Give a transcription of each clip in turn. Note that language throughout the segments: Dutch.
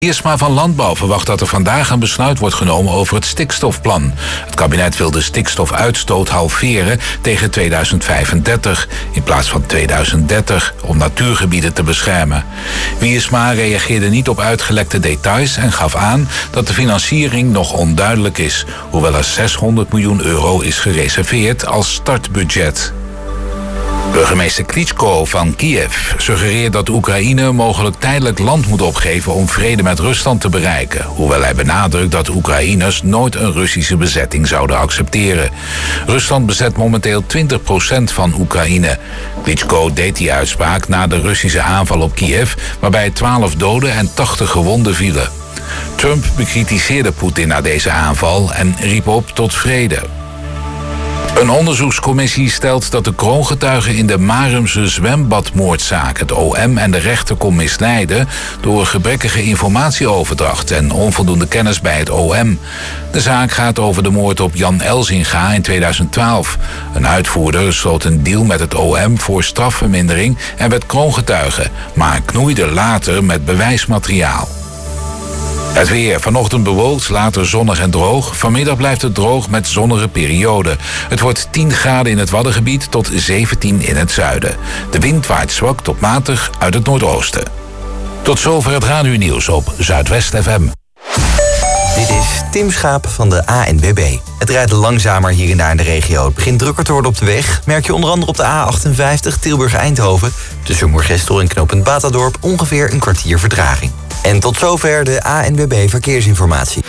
Wiersma van Landbouw verwacht dat er vandaag een besluit wordt genomen over het stikstofplan. Het kabinet wil de stikstofuitstoot halveren tegen 2035 in plaats van 2030 om natuurgebieden te beschermen. Wiersma reageerde niet op uitgelekte details en gaf aan dat de financiering nog onduidelijk is, hoewel er 600 miljoen euro is gereserveerd als startbudget. Burgemeester Klitschko van Kiev suggereert dat Oekraïne mogelijk tijdelijk land moet opgeven om vrede met Rusland te bereiken, hoewel hij benadrukt dat Oekraïners nooit een Russische bezetting zouden accepteren. Rusland bezet momenteel 20% van Oekraïne. Klitschko deed die uitspraak na de Russische aanval op Kiev, waarbij 12 doden en 80 gewonden vielen. Trump bekritiseerde Poetin na deze aanval en riep op tot vrede. Een onderzoekscommissie stelt dat de kroongetuigen in de Marumse zwembadmoordzaak het OM en de rechter kon misleiden door gebrekkige informatieoverdracht en onvoldoende kennis bij het OM. De zaak gaat over de moord op Jan Elzinga in 2012. Een uitvoerder sloot een deal met het OM voor strafvermindering en werd kroongetuige, maar knoeide later met bewijsmateriaal. Het weer. Vanochtend bewolkt, later zonnig en droog. Vanmiddag blijft het droog met zonnige perioden. Het wordt 10 graden in het Waddengebied tot 17 in het zuiden. De wind waait zwak tot matig uit het noordoosten. Tot zover het radionieuws op Zuidwest FM. Dit is Tim Schaap van de ANWB. Het rijdt langzamer hier en daar in de regio. Het begint drukker te worden op de weg. Merk je onder andere op de A58 Tilburg-Eindhoven. Tussen Moergestel en knooppunt Batadorp ongeveer een kwartier vertraging. En tot zover de ANWB Verkeersinformatie.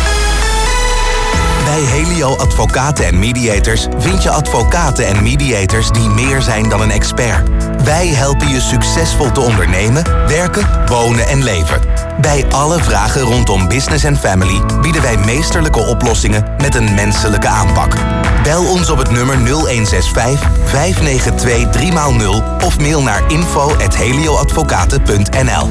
Bij Helio Advocaten en Mediators vind je advocaten en mediators die meer zijn dan een expert. Wij helpen je succesvol te ondernemen, werken, wonen en leven. Bij alle vragen rondom business en family bieden wij meesterlijke oplossingen met een menselijke aanpak. Bel ons op het nummer 0165 592 3x0 of mail naar info@helioadvocaten.nl.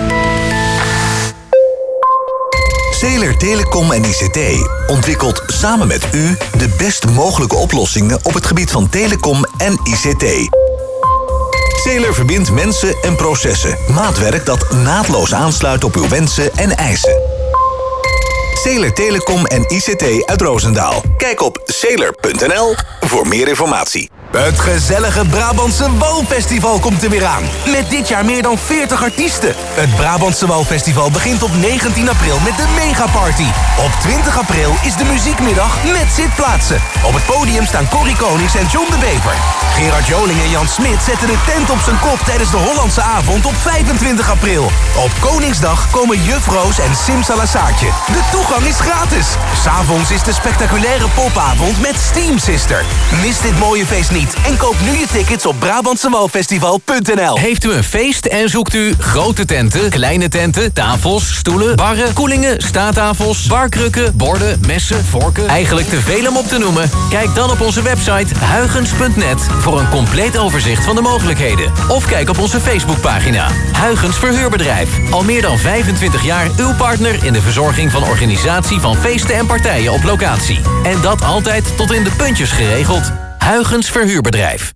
Zeeler Telecom en ICT ontwikkelt samen met u de best mogelijke oplossingen op het gebied van telecom en ICT. Zeeler verbindt mensen en processen. Maatwerk dat naadloos aansluit op uw wensen en eisen. Zeeler Telecom en ICT uit Roosendaal. Kijk op zeeler.nl voor meer informatie. Het gezellige Brabantse Walfestival komt er weer aan. Met dit jaar meer dan 40 artiesten. Het Brabantse Walfestival begint op 19 april met de Megaparty. Op 20 april is de muziekmiddag met zitplaatsen. Op het podium staan Corrie Konings en John de Bever. Gerard Joling en Jan Smit zetten de tent op zijn kop tijdens de Hollandse avond op 25 april. Op Koningsdag komen Juf Roos en Simsalasaatje. De toegang is gratis. 'S'avonds is de spectaculaire popavond met Steam Sister. Mis dit mooie feest niet en koop nu je tickets op Brabantsewalfestival.nl. Heeft u een feest en zoekt u grote tenten, kleine tenten, tafels, stoelen, barren, koelingen, staattafels, barkrukken, borden, messen, vorken? Eigenlijk te veel om op te noemen? Kijk dan op onze website huygens.net voor een compleet overzicht van de mogelijkheden. Of kijk op onze Facebookpagina. Huygens Verhuurbedrijf. Al meer dan 25 jaar uw partner in de verzorging van organisatie van feesten en partijen op locatie. En dat altijd tot in de puntjes geregeld. Huygens Verhuurbedrijf.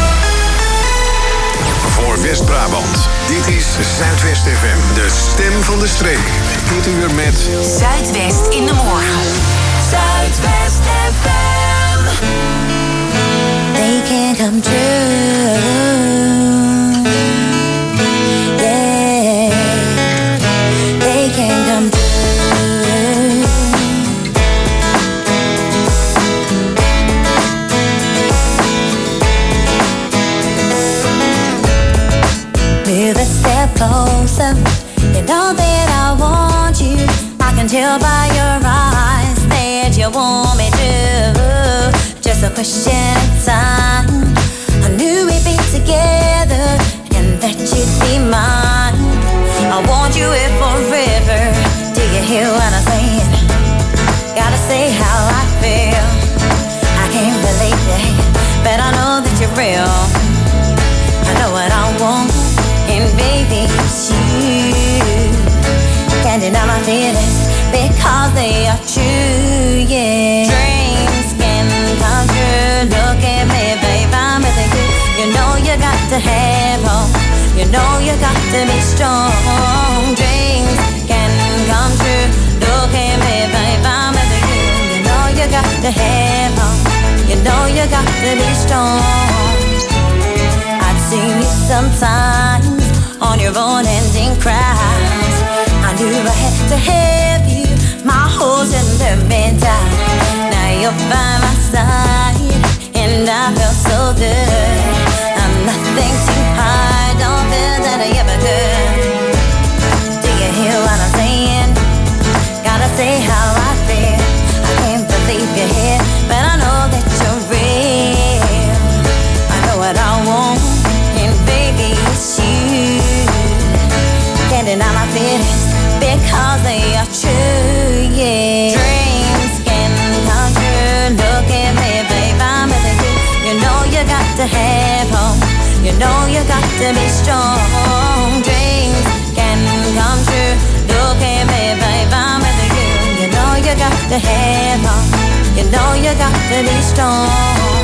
Voor West-Brabant. Dit is Zuidwest FM, de stem van de streek. Dit uur met Zuidwest in de morgen. Zuidwest FM. They can't come true. Yeah. They can't come true. Move a step closer. You know that I want you. I can tell by your eyes that you want me to. Just a question of time. I knew we'd be together and that you'd be mine. I want you here forever. Do you hear what I'm saying? Gotta say how I feel. I can't believe it, but I know that you're real. I know what I want. And baby, it's you. Can't deny my feelings because they are true, yeah. Dreams can come true. Look at me, babe, I'm with you. You know you got to have hope. You know you got to be strong. Dreams can to be strong. I'd see you sometimes on your unending cries. I knew I had to have you, my horse and let me die. Now you're by my side, and I feel so good. I'm nothing to hide, don't feel that I ever could. Do you hear what I'm saying? Gotta say how I feel. I can't believe you're here, but I know that you're real. I know what I want, and baby, it's you. Can't deny my feelings, because they are true, yeah. Dreams can come true. Look at me, babe, I'm with you. You know you got to have hope. You know you got to be strong. Dreams can come true. Look at me, babe, I'm with you. You know you got to have hope. You know you got to be strong.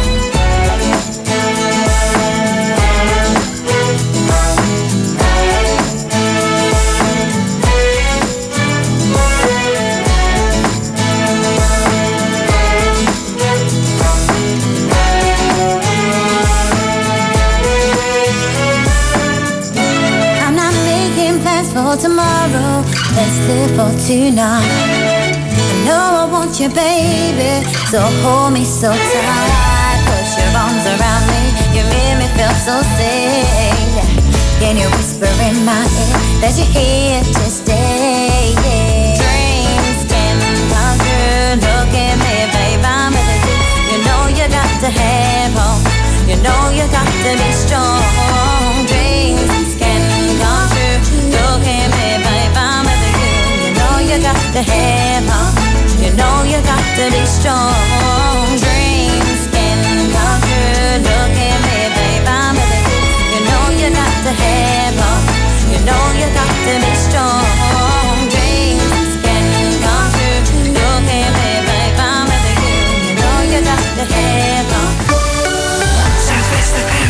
For tomorrow, let's live for tonight. I know I want you, baby, so hold me so tight. Put your arms around me, you make me feel so safe. Can you whisper in my ear that you're here to stay? Yeah. Dreams can come true. Look at me, babe, I'm with you. You know you got to have hope. You know you got to be strong. Dreams can come true. Look at me, babe, I'm with you. You know you got to have hope. You know you got to be strong. Dreams can come true. Look at me, babe, I'm with you. You know you got to have hope. You know you got to be strong. Dreams can come true. Look at me, babe, I'm with you. You know you got to have hope. Zuidwest FM.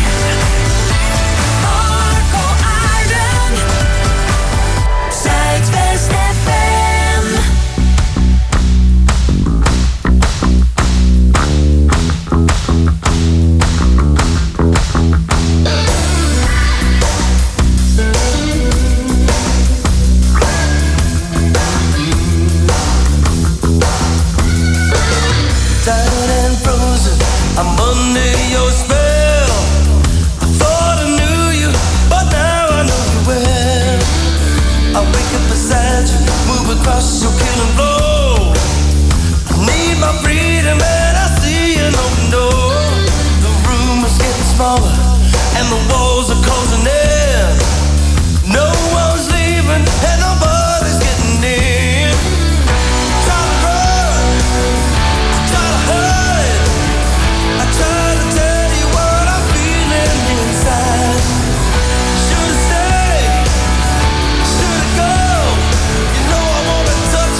Zuidwest FM. Tired and frozen, I'm under your spell. I thought I knew you, but now I know you well. I wake up beside you, move across your killing floor. I need my freedom and I see an open door. The room is getting smaller and the walls are closing in. No one's leaving and nobody's getting in. Try to run, try to hide. I try to tell you what I'm feeling inside. Should I stay? Should I go? You know I wanna touch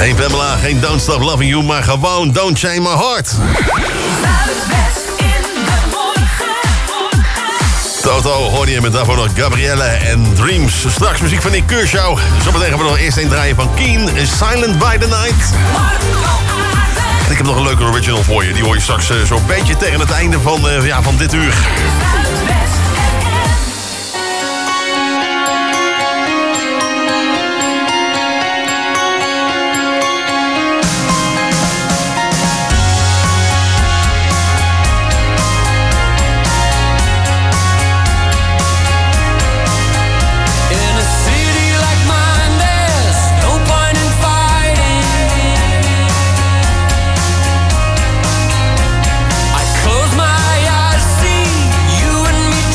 Geen Pamela, geen Don't Stop Loving You, maar gewoon Don't Chain My Heart. Toto hoorde je met daarvoor nog Gabrielle en Dreams. Straks muziek van Nick Kershaw. Zometeen gaan we nog eerst een draaien van Keen, Silent by the Night. En ik heb nog een leuke original voor je. Die hoor je straks zo'n beetje tegen het einde van dit uur. Close my eyes, see you and me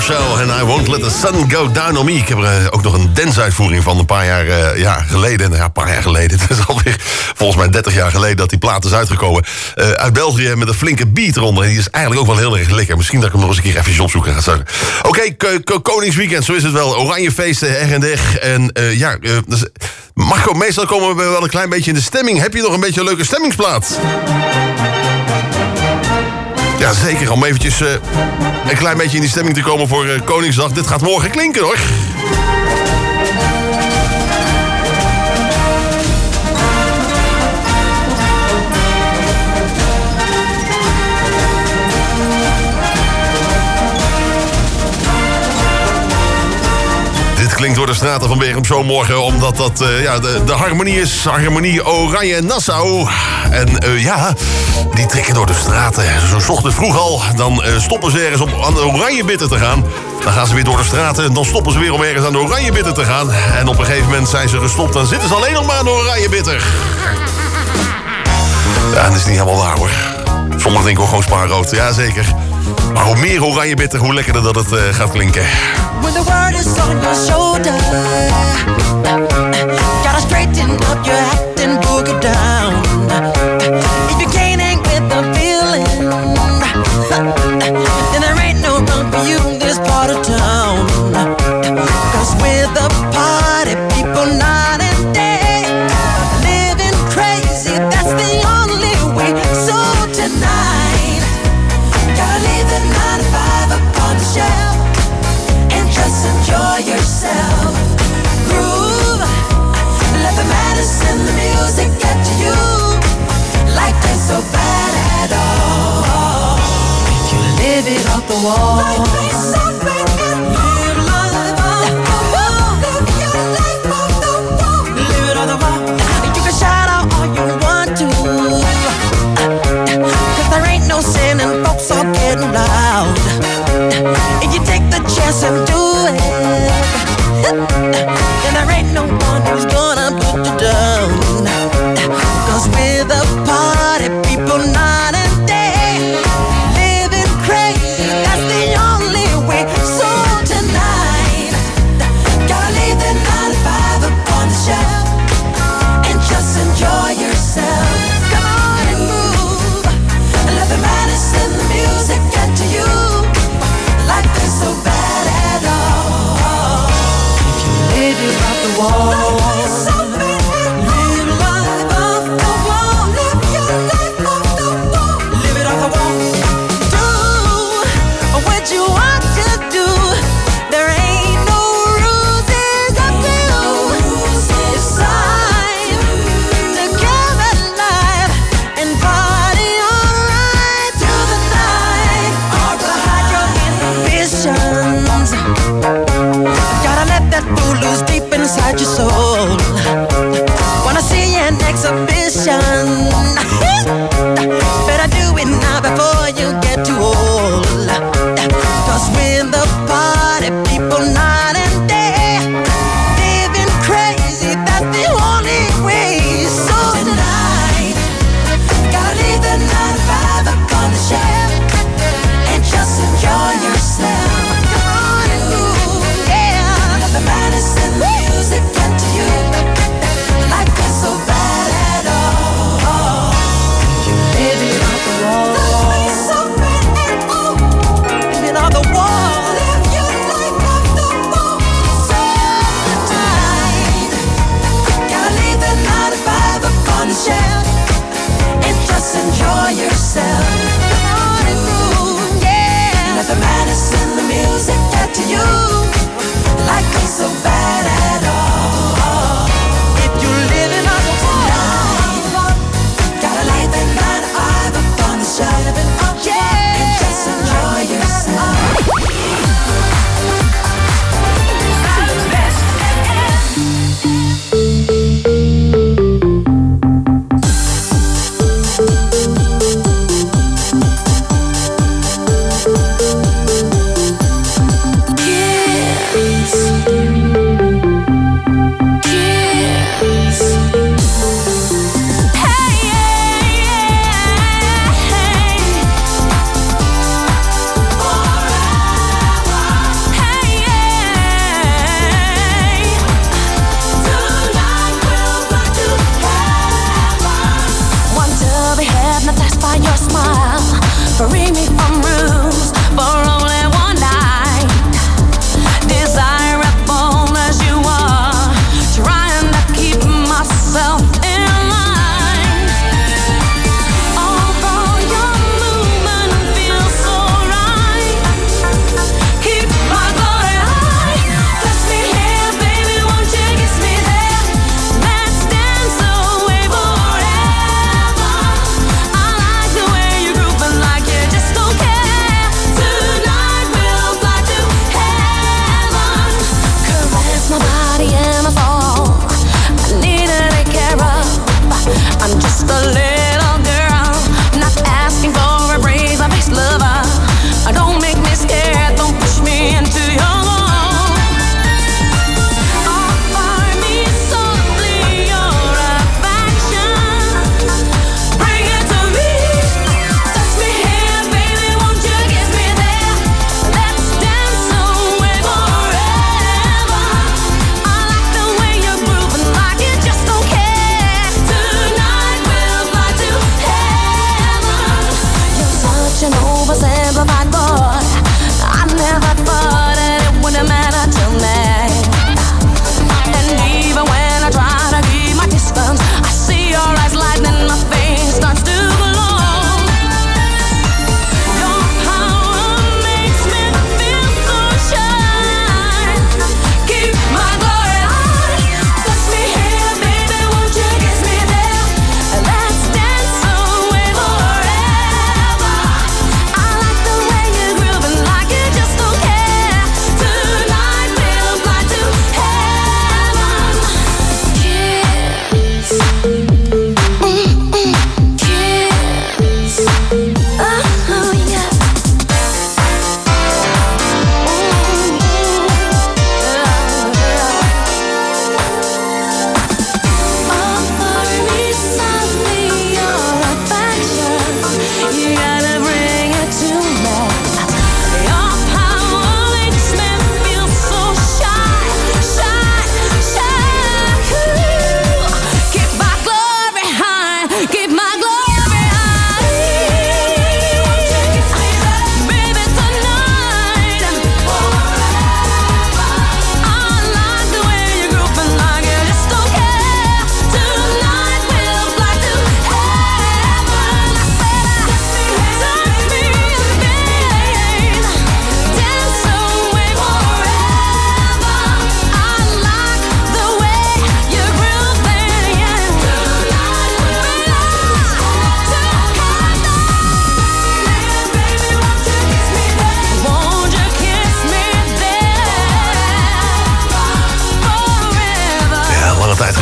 Marshall en I Won't Let the Sun Go Down on Me. Ik heb er ook nog een dance-uitvoering van een paar jaar geleden. Ja, een paar jaar geleden. Het is alweer volgens mij 30 jaar geleden dat die plaat is uitgekomen. Uit België met een flinke beat eronder. En die is eigenlijk ook wel heel erg lekker. Misschien dat ik hem nog eens een keer even opzoeken ga. Oké, Koningsweekend, zo is het wel. Oranje feesten, her en der. En dus, Marco, meestal komen we wel een klein beetje in de stemming. Heb je nog een beetje een leuke stemmingsplaat? Ja, zeker. Om eventjes een klein beetje in die stemming te komen voor Koningsdag. Dit gaat morgen klinken, hoor. Klinkt door de straten van Bergen zo morgen, omdat dat de harmonie is. Harmonie Oranje Nassau. En die trekken door de straten. Zo 's ochtends vroeg al, dan stoppen ze ergens om aan de Oranje Bitter te gaan. Dan gaan ze weer door de straten en dan stoppen ze weer om ergens aan de Oranje Bitter te gaan. En op een gegeven moment zijn ze gestopt, dan zitten ze alleen nog maar aan de Oranje Bitter. Ja, dat is niet helemaal waar, hoor. Sommigen denken ook gewoon spaarrood. Ja, zeker. Maar hoe meer Oranje Bitter, hoe lekkerder dat het gaat klinken. When the world is on your shoulder, gotta straighten up your act and boogie down. If you can't hang with the feeling, then there ain't no room for you in this part of town. 'Cause with the party people night and day, living crazy, that's the only way. So tonight, gotta leave the 9 to 5 up on the shelf. Just enjoy yourself. Groove. Let the medicine, the music get to you. Life ain't so bad at all. If you live it off the wall. Life ain't so bad at all. Live life off the wall. Live your life off the wall. Live it on the wall. You can shout out all you want to. 'Cause there ain't no sin and folks are getting loud. If you take the chance and do it, and there ain't no one who's gonna put you down. 'Cause with a party people night and day, living crazy, that's the only way. So tonight, gotta leave the 9 to 5 up on the shelf and just enjoy yourself. Come on and move, and let the medicine, the music get to you. Life is so bad at all. If you live it off the wall.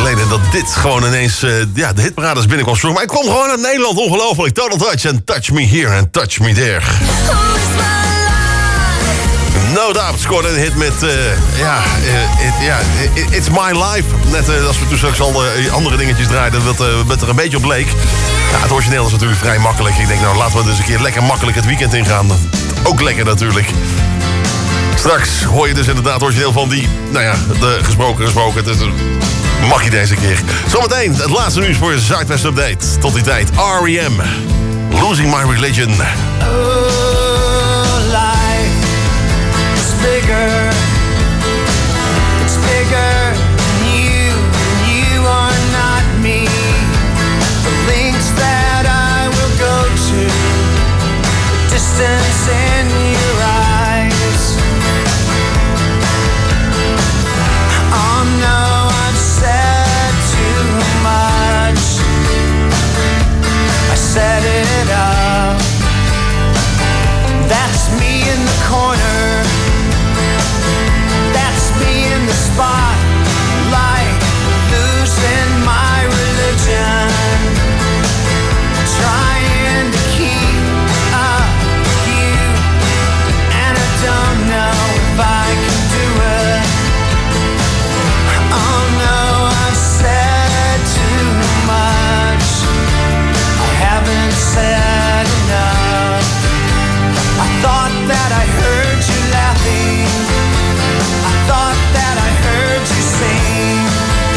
geleden dat dit gewoon ineens de hitparades binnenkwam. Maar het kwam gewoon uit Nederland, ongelooflijk. Total Touch en Touch Me Here en Touch Me There. No Doubt scoorde een hit met It's My Life. Net als we toen straks al andere dingetjes draaiden, wat er een beetje op leek. Ja, het origineel is natuurlijk vrij makkelijk. Ik denk, nou, laten we dus een keer lekker makkelijk het weekend ingaan. Ook lekker natuurlijk. Straks hoor je dus inderdaad het origineel van die, de gesproken. Dus mag je deze keer. Zometeen het laatste nieuws voor je Zuidwest Update. Tot die tijd, R.E.M. Losing My Religion. Bigger, it's bigger than you are not me. The links that I will go to, the distance in your eyes. Oh no, I've said too much. I set it up. That's me in the corner. In the spotlight, losing my religion, trying to keep up with you, and I don't know if I can do it. Oh no, I've said too much. I haven't said enough. I thought that I heard you laughing. Thought that I heard you sing.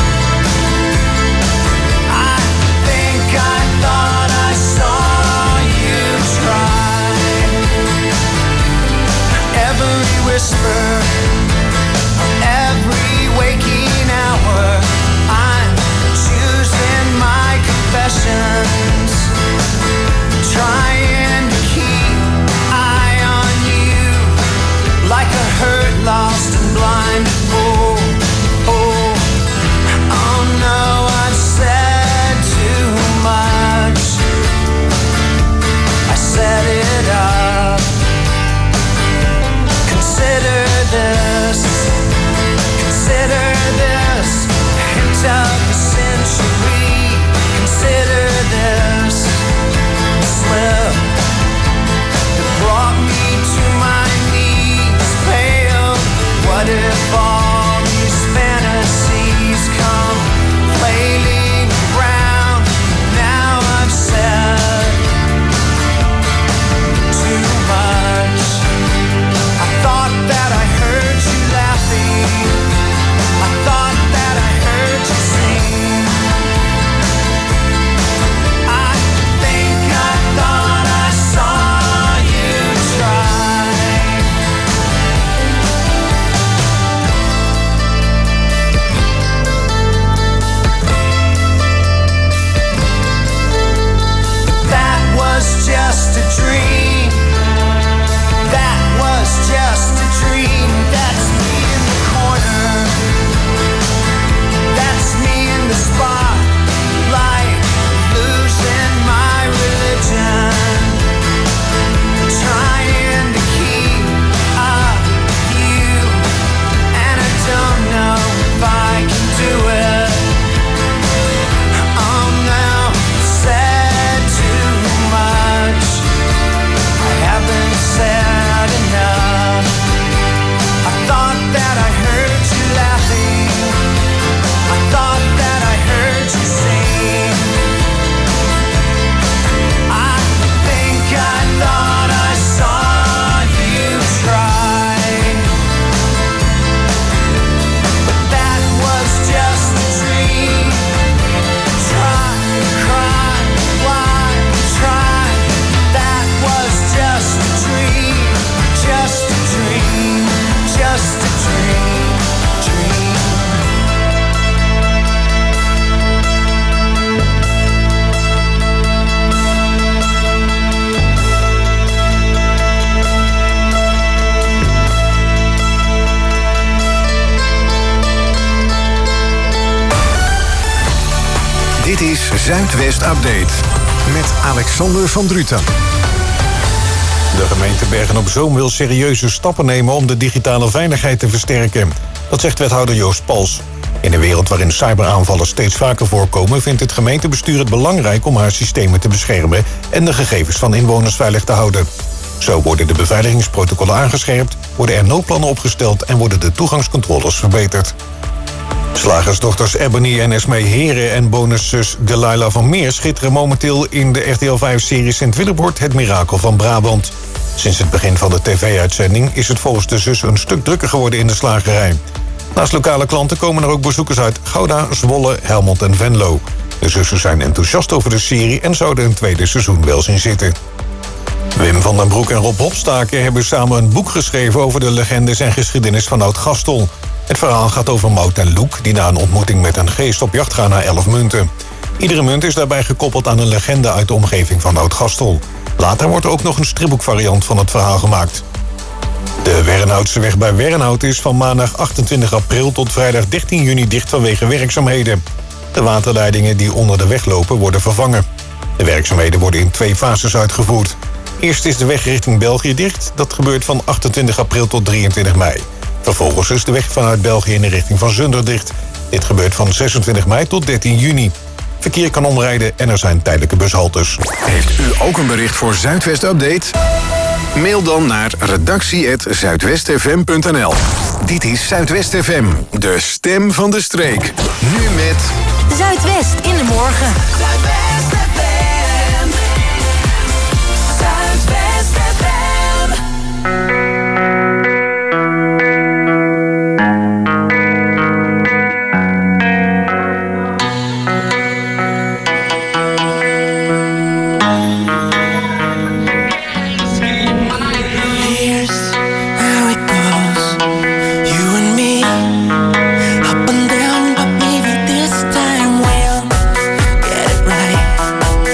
I think I thought I saw you try. Every whisper, every waking hour, I'm choosing my confessions, trying to keep eye on you like a hurt, lost and blind. Oh no, I've said too much. I set it up. Consider this hint of the century. Consider this slip that brought me to my knees, pale. What if all these fantasies come flailing around? Now I've said too much. I thought that I heard you laughing. I thought that I heard you sing. I think I thought I saw you try. Just a dream. That was just a dream. That's me in the corner. That's me in the spotlight, losing my religion, trying to keep up with you, and I don't know if I can do it. Oh no, said too much. I haven't said enough. I thought that I heard you laughing. I thought that I heard you sing. I think I thought I saw you try. But that was just a dream. Try, cry, why try? That was just a dream, just a dream, just a dream, dream. Dit is Zuidwest Update met Alexander van Druten. De gemeente Bergen-op-Zoom wil serieuze stappen nemen om de digitale veiligheid te versterken. Dat zegt wethouder Joost Pals. In een wereld waarin cyberaanvallen steeds vaker voorkomen, vindt het gemeentebestuur het belangrijk om haar systemen te beschermen en de gegevens van inwoners veilig te houden. Zo worden de beveiligingsprotocollen aangescherpt, worden er noodplannen opgesteld en worden de toegangscontroles verbeterd. Slagersdochters Ebony en Esmee Heren en bonuszus Delilah van Meer schitteren momenteel in de RTL 5-serie Sint-Willebord Het Mirakel van Brabant. Sinds het begin van de tv-uitzending is het volgens de zussen een stuk drukker geworden in de slagerij. Naast lokale klanten komen er ook bezoekers uit Gouda, Zwolle, Helmond en Venlo. De zussen zijn enthousiast over de serie en zouden een tweede seizoen wel zien zitten. Wim van den Broek en Rob Hopstaken hebben samen een boek geschreven over de legendes en geschiedenis van Oud-Gastel. Het verhaal gaat over Mout en Loek die na een ontmoeting met een geest op jacht gaan naar 11 munten. Iedere munt is daarbij gekoppeld aan een legende uit de omgeving van Oud-Gastel. Later wordt er ook nog een stripboekvariant van het verhaal gemaakt. De Wernhoutseweg bij Wernhout is van maandag 28 april tot vrijdag 13 juni dicht vanwege werkzaamheden. De waterleidingen die onder de weg lopen worden vervangen. De werkzaamheden worden in 2 fases uitgevoerd. Eerst is de weg richting België dicht. Dat gebeurt van 28 april tot 23 mei. Vervolgens is de weg vanuit België in de richting van Zundert dicht. Dit gebeurt van 26 mei tot 13 juni. Verkeer kan omrijden en er zijn tijdelijke bushaltes. Heeft u ook een bericht voor Zuidwest Update? Mail dan naar redactie@zuidwestfm.nl. Dit is Zuidwest FM, de stem van de streek. Nu met Zuidwest in de morgen. Zuidwest FM. Zuidwest FM. Up and down, but maybe this time we'll get it right.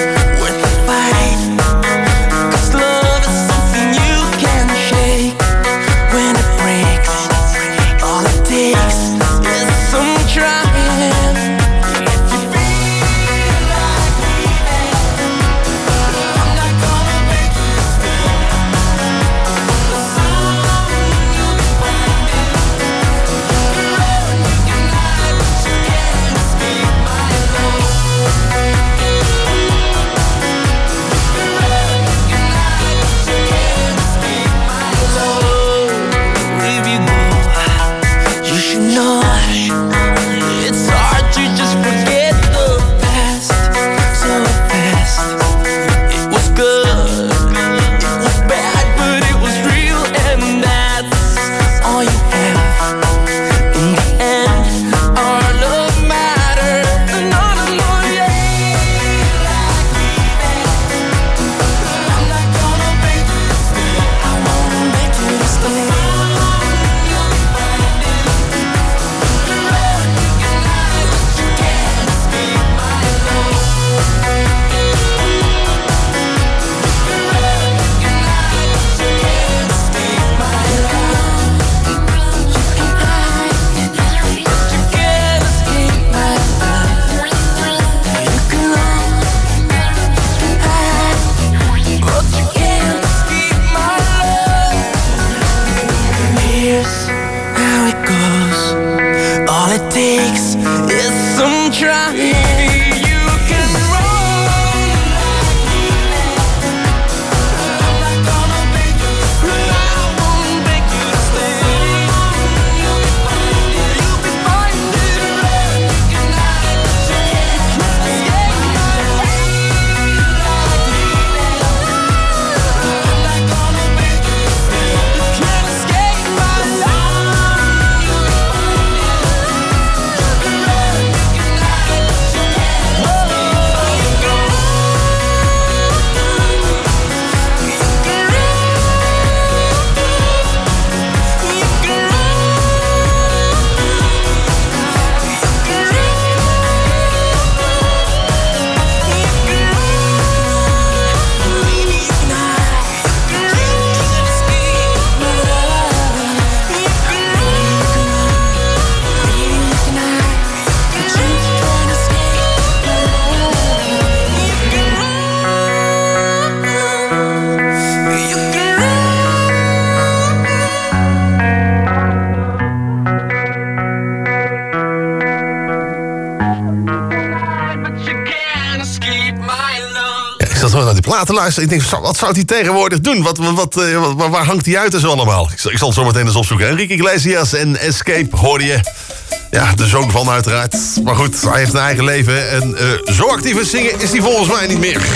platen luisteren. Ik denk, wat zou hij tegenwoordig doen? Waar hangt hij uit en zo allemaal? Ik zal het zo meteen eens opzoeken. Enrique Iglesias en Escape hoorde je. Ja, de zoon van uiteraard. Maar goed, hij heeft een eigen leven. En zo actief in zingen is hij volgens mij niet meer.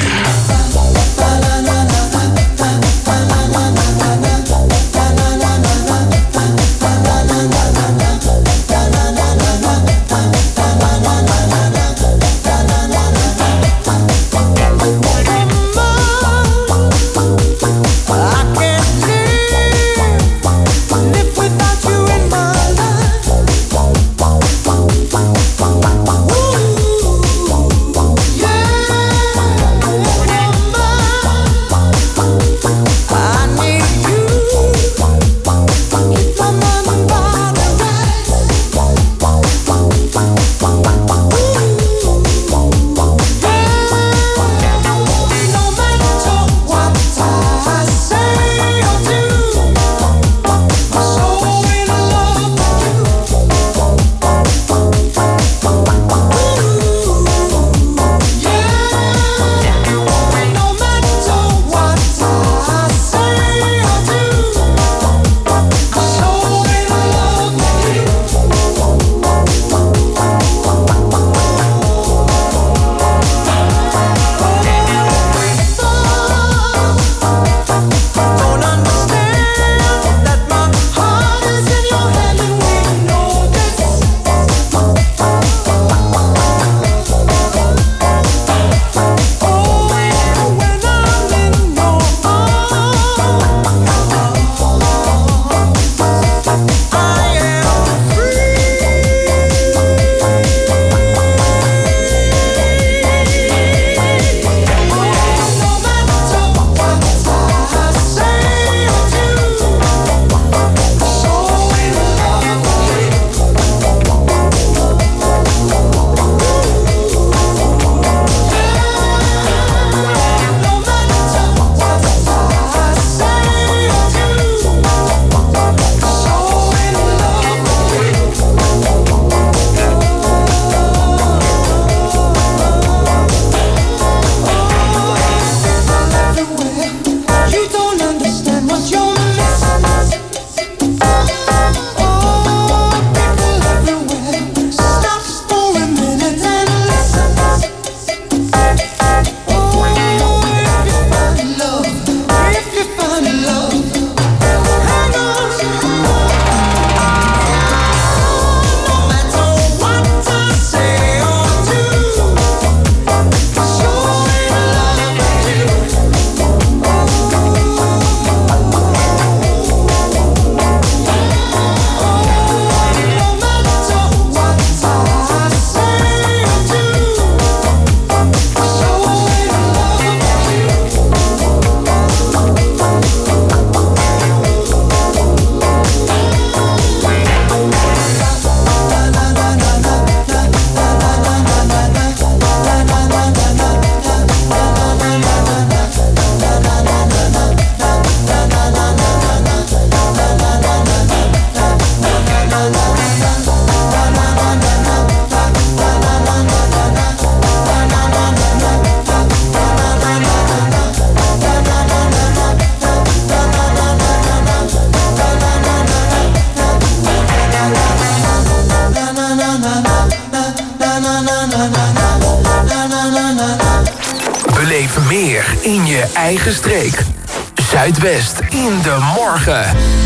Beleef meer in je eigen streek. Zuidwest in de morgen.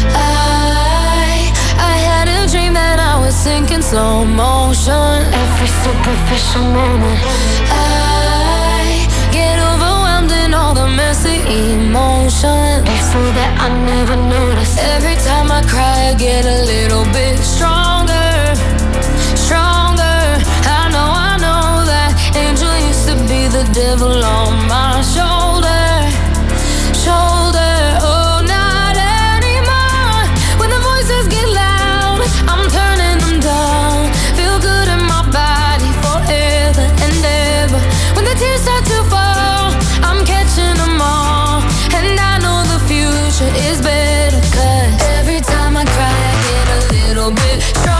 I had a dream that I was sinking slow motion. Every superficial moment. I get overwhelmed in all the messy emotions. So that I never noticed. Every time I cry, I get a little bit stronger. Stronger. I know that angel used to be the devil on my shoulder. Oh, not anymore. When the voices get loud, I'm turning them down. Feel good in my body forever and ever. When the tears start to fall, I'm catching them all. And I know the future is better, 'cause every time I cry, I get a little bit stronger.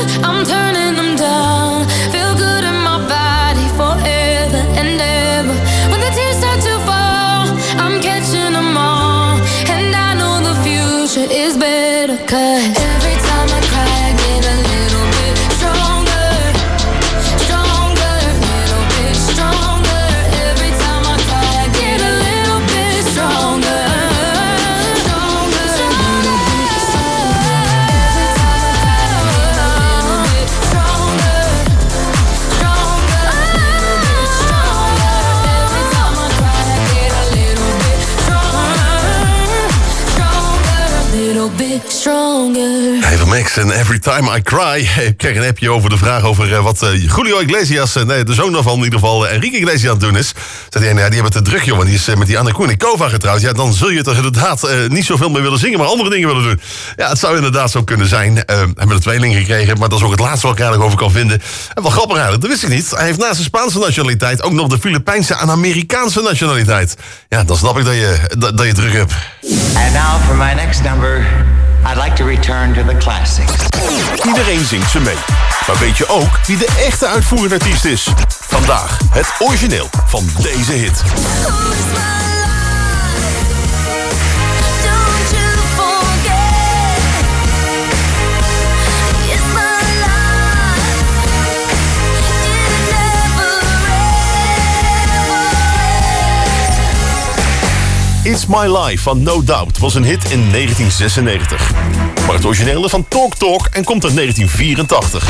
I'm turning them down. Feel good in my body forever and ever. When the tears start to fall, I'm catching them all. And I know the future is better, 'cause every time I cry I get a little bit stronger. Stronger, little bit stronger. Every time I cry I get a little bit stronger. Stronger, little bit stronger. Every time I cry I get a little bit stronger. Stronger, little bit stronger. Every time I cry I get a little bit stronger. Stronger, little bit stronger. Even Max en Every Time I Cry. Ik kreeg een appje over de vraag over wat Julio Iglesias, de zoon daarvan in ieder geval, Enrique Iglesias aan het doen is. Zei hij, die hebben het te druk, jongen. Die is met die Anne Kournikova getrouwd. Ja, dan zul je toch inderdaad niet zoveel meer willen zingen, maar andere dingen willen doen. Ja, het zou inderdaad zo kunnen zijn. Hebben een tweeling gekregen, maar dat is ook het laatste wat ik eigenlijk over kan vinden. En wel grappig eigenlijk, dat wist ik niet. Hij heeft naast de Spaanse nationaliteit ook nog de Filipijnse en Amerikaanse nationaliteit. Ja, dan snap ik dat je druk hebt. And now for my next number, I'd like to return to the classics. Iedereen zingt ze mee. Maar weet je ook wie de echte uitvoerende artiest is? Vandaag het origineel van deze hit. It's My Life van No Doubt was een hit in 1996. Maar het origineel is van Talk Talk en komt uit 1984.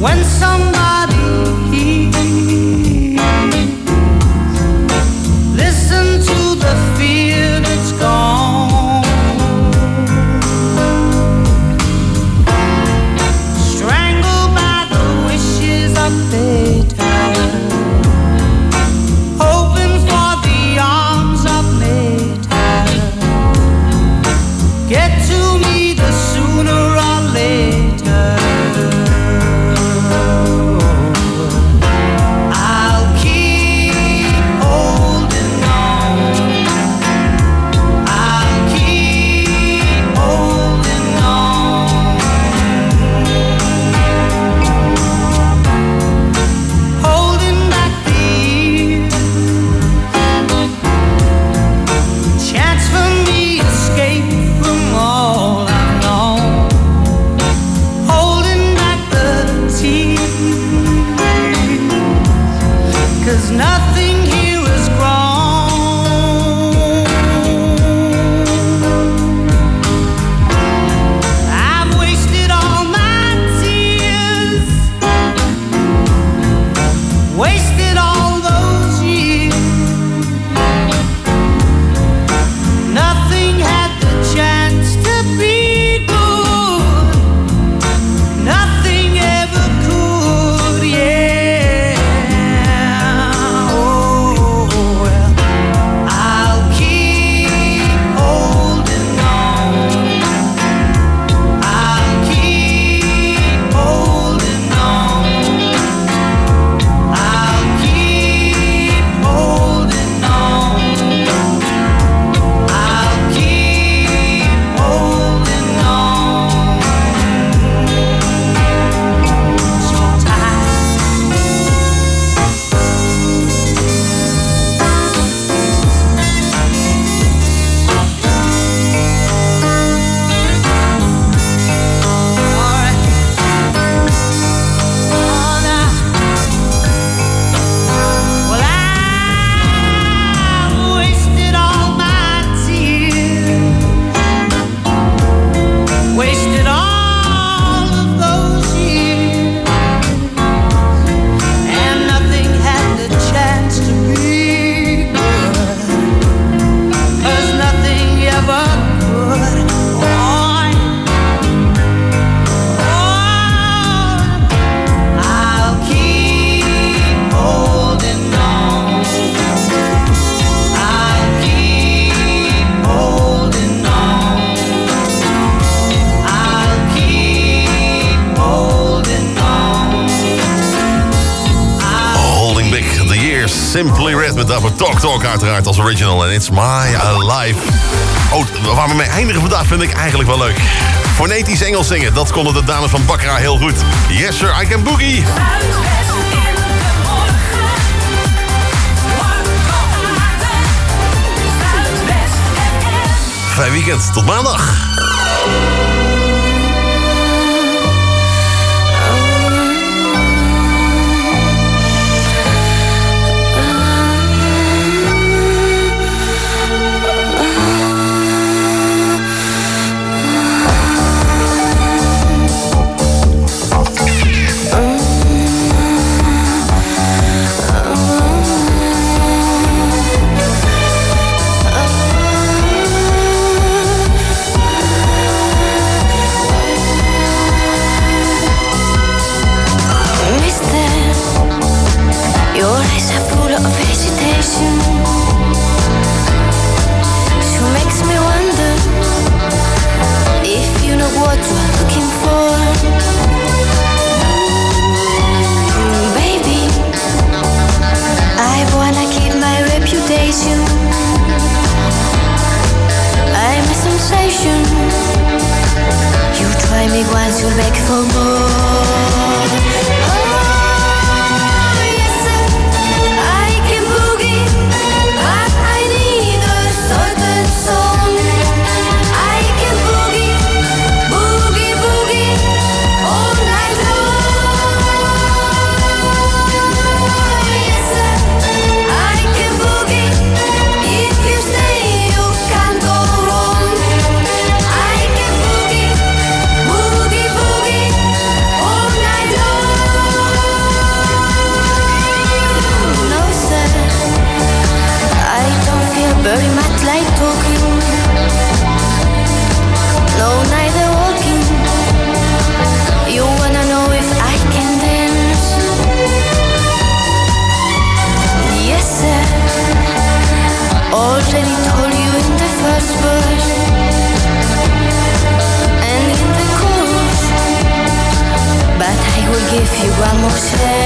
when somebody hears. Listen to the fear that's gone, strangled by the wishes of fate, hoping for the arms of nature. Get to me the sooner or later. I'll keep holding on. I'll keep holding on. Holding back the years. Chance for me escape from all I've known. Holding back the tears, 'cause nothing here is grown. I've wasted all my tears, wasted all those years. Nothing had the chance to be good. Nothing ever could, yeah. Oh, well, I'll keep holding on. I'll keep holding on. I'll keep holding on. I'll keep holding on. So tight. All right. Oh, now. Well, I've wasted all my tears, wasted all of those years, and nothing had the chance to be good, 'cause nothing ever could. I'll keep holding on. I'll keep holding on. I'll keep holding on. Holding Back the Years. Simply Red met daarvoor Talk Talk uiteraard als original. En It's My Life. Oh, waar we mee eindigen vandaag vind ik eigenlijk wel leuk. Fonetisch Engels zingen, dat konden de dames van Baccarat heel goed. Yes sir, I can boogie. Fijn weekend, tot maandag. ocean.